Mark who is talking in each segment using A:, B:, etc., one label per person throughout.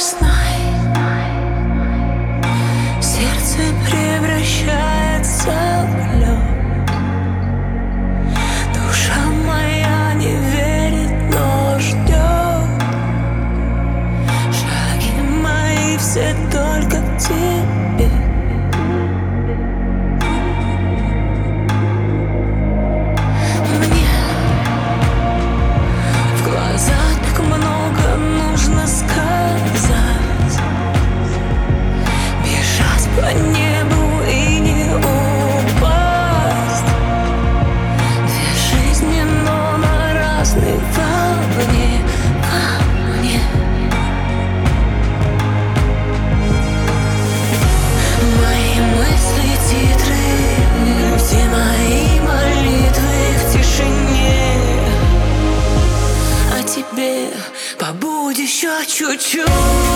A: Знай, сердце превращается в лед. Душа моя не верит, но ждет. Шаги мои все только к тебе. Мне в глазах так много нужно сказать. Бежать по небу и не упасть. Две жизни, но на разной волне. Мои мысли титры, все мои молитвы в тишине. А тебе побудь еще чуть-чуть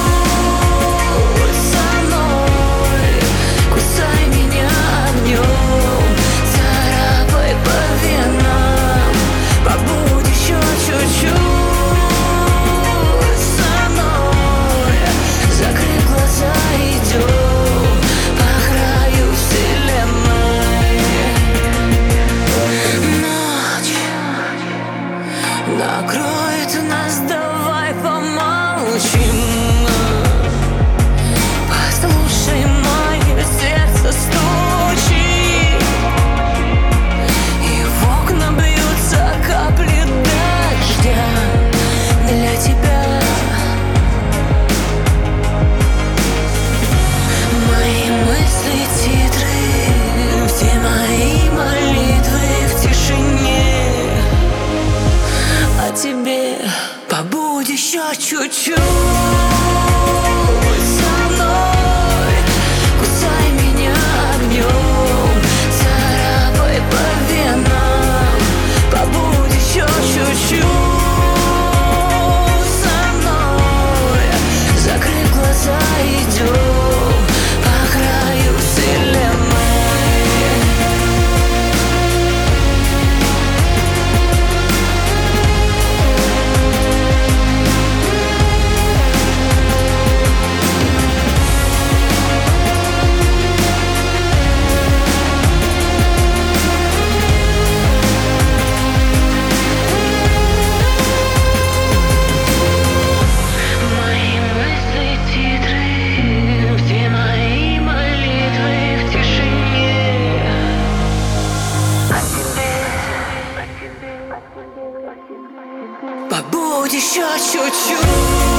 A: со мной. Кусай меня огнем, царапай по венам. Побудь еще чуть-чуть со мной. Закрыв глаза, идем по краю вселенной. Ночь накроет нас, давай помолчим. Послушай, мое сердце стучит, и в окна бьются капли дождя для тебя. Мои мысли титры, все мои молитвы в тишине. А тебе побудь еще чуть-чуть со мной. Кусай меня огнем, царапай по венам. Побудь еще чуть-чуть со мной. Закрыв глаза, идем по краю вселенной. Мои мысли титры, все мои молитвы в тишине. Побудь еще чуть-чуть.